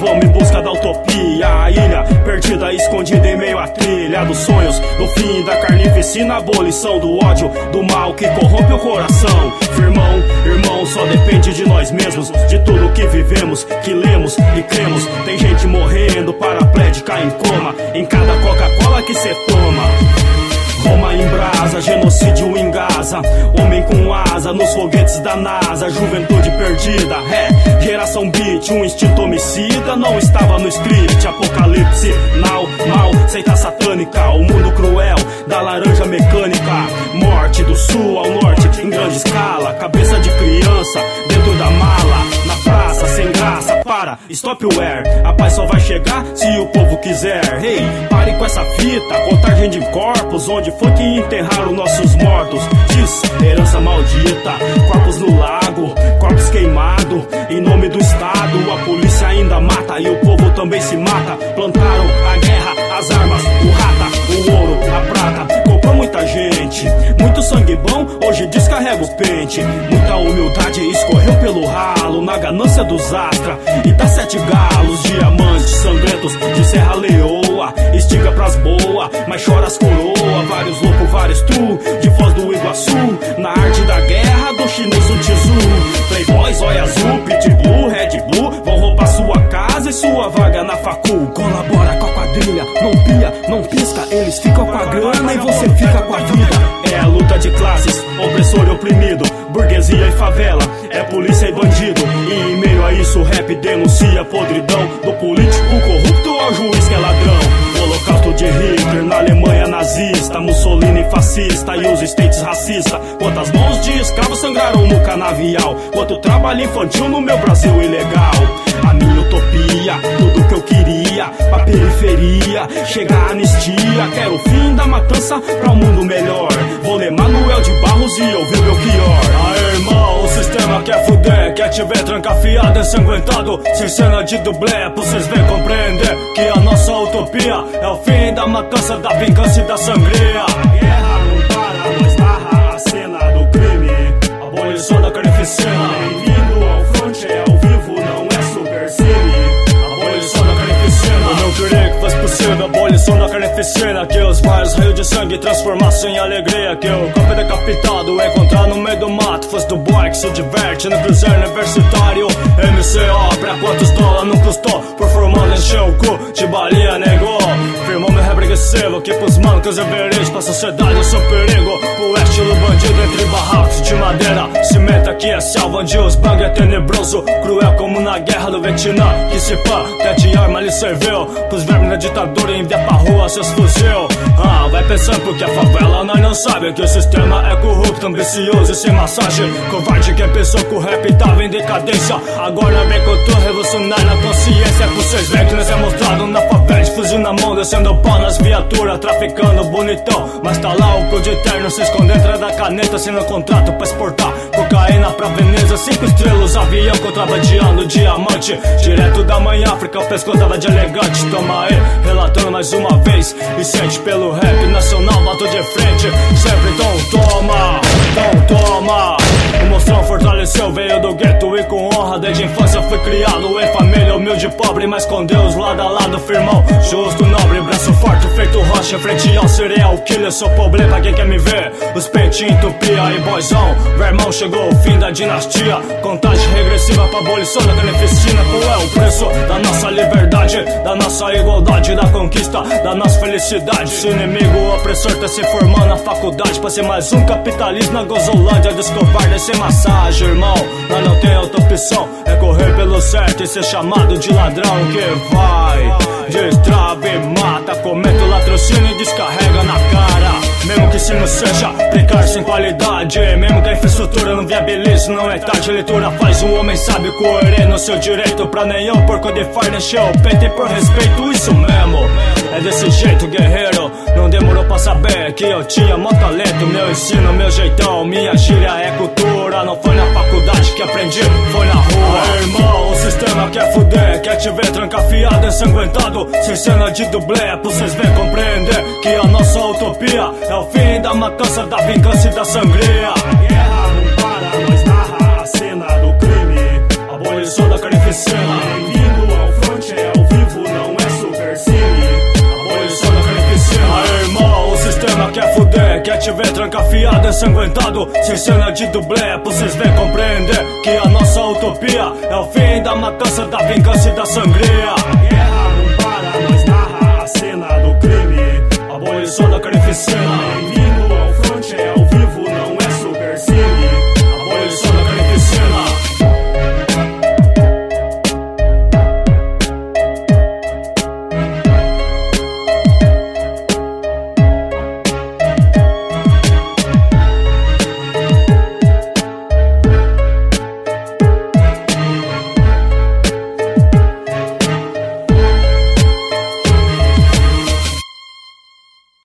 vamos em busca da utopia. A ilha perdida, escondida em meio à trilha dos sonhos, no fim da carnificina, abolição do ódio, do mal que corrompe o coração. Firmão, irmão, só depende de nós mesmos, de tudo que vivemos, que lemos e cremos. Tem gente morrendo, paraplégica em coma, em cada Coca-Cola que cê toma. Roma em brasa, genocídio em Gaza, homem com asa nos foguetes da NASA. Juventude perdida, geração beat, um instinto homicida não estava no script. Apocalipse, now, mal, seita satânica, o mundo cruel da laranja mecânica. Morte do sul ao norte em grande escala, cabeça de criança dentro da mala. Na praça, sem graça, para, stop o air. A paz só vai chegar se o povo quiser. Hey, pare com essa fita, contagem de corpos, onde foi que enterraram nossos mortos? Diz, herança maldita, corpos no lago, corpos queimados, em nome do Estado. A polícia ainda mata e o povo também se mata. Plantaram a guerra, as armas, o rata, o ouro, a prata. Comprou muita gente, muito sangue bom, hoje descarrega o pente. Muita humildade escorreu pelo ralo, na ganância dos Astra e das 7 galos. Diamantes sangrentos de Serra Leoa, estiga pras boas, mas chora as coroa. Vários loucos, vários tu, de Foz do Iguaçu, na arte da guerra do chinês o Tizu. Playboys, olha azul, pitbull, red blue, vão roubar sua casa e sua vaga na facul. Colabora com a quadrilha, não pia, não pisca, eles ficam com a grana e você fica com a vida. É a luta de classes, opressor e oprimido, burguesia e favela, é polícia e bandido. E em meio a isso o rap denuncia a podridão do político corrupto ao juiz que é ladrão. Holocausto de Hitler na Alemanha nazista, Mussolini fascista e os states racista. Quantas mãos de escravos sangraram no canavial, quanto trabalho infantil no meu Brasil ilegal. A minha utopia, tudo que eu queria, pra periferia, chegar a anistia. Quero o fim da matança pra um mundo melhor. Vou ler Manuel de Barros e ouvir Belchior. Aê, irmão, o sistema quer fuder, quer te ver trancafiado, ensanguentado, sem cena de dublê, pra vocês verem compreender que a nossa utopia é o fim da matança, da vingança e da sangria. A guerra não para, nós narra a cena do crime, abolição da carnificina. Bem-vindo ao front, é ao vivo, não é supercine. Abolição da carnificina. Eu não queria que fosse possível a abolição da carnificina, que os vários raios de sangue transformassem em alegria, que o corpo decapitado encontrar no meio do mato fosse do boy que se diverte no cruzeiro universitário. MCO, pra quantos dólares não custou, por formando encheu o cu de balinha, negou. Firmou meu repreguiçível, que pros mancos é verídico, pra sociedade eu sou perigo. Pro estilo bandido entre barracos de madeira, cimenta que é selva onde os bang é tenebroso, cruel como na guerra do Vietnã. Que se pá, até de arma lhe serviu, pros vermes da ditadura enviar pra rua seus fuzil. Vai pensando porque a favela nós não sabe que o sistema é corrupto, ambicioso e sem massagem. Covarde quem pensou que o rap tava em decadência, agora vem que eu tô revolucionário na consciência. Pra vocês verem que nós é mostrado na favela, de fuzil na mão, descendo pau nas viaturas, traficando bonitão. Mas tá lá o código eterno, se esconde dentro da caneta, assinando contrato pra exportar cocaína pra Veneza. 5 estrelas, avião contrabandeando diamante, direto da mãe África, o pescoço tava de elegante. Toma aí, relatando mais uma vez, e sente pelo rap nacional, bato de frente, sempre toma. O monstrão fortaleceu, veio do gueto e com honra, desde a infância fui criado em família humilde e pobre, mas com Deus lado a lado, firmão, justo, nobre, braço forte, feito rocha, frente ao serial killer, sou problema pra quem quer me ver, os peitinhos entupia e boizão, vermão, chegou o fim da dinastia, contagem regressiva pra abolição da carnificina. Qual é o preço da nossa liberdade, da nossa igualdade, da conquista, da nossa felicidade? Se o inimigo opressor tá se formando na faculdade pra ser mais um capitalismo na Gozolândia dos covardes sem massagem, irmão. Nós não tem outra opção, é correr pelo certo e ser chamado de ladrão que vai, destrava e mata, comete o latrocínio e descarrega na cara. Mesmo que se não seja precário sem qualidade, mesmo que a infraestrutura não viabilize, não é tarde. A leitura faz um homem sábio coerente no seu direito, pra nenhum porco de farda encher o peito e por respeito, isso mesmo. É desse jeito, guerreiro, não demorou pra saber que eu tinha mó talento. Meu ensino, meu jeitão, minha gíria é cultura. Não foi na faculdade que aprendi, foi na rua. Irmão, o sistema quer fuder, quer te ver trancafiado, ensanguentado, sem cena de dublê, pra vocês verem compreender que a nossa utopia é o fim da matança, da vingança e da sangria. A guerra não para, nós narra a cena do crime, abolição da carnificina. Bem-vindo ao front. quer te ver trancafiado, ensanguentado, sem cena de dublê, pra vocês verem compreender que a nossa utopia é o fim da matança, da vingança e da sangria. A guerra não para, nós narra a cena do crime, abolição da carnificina.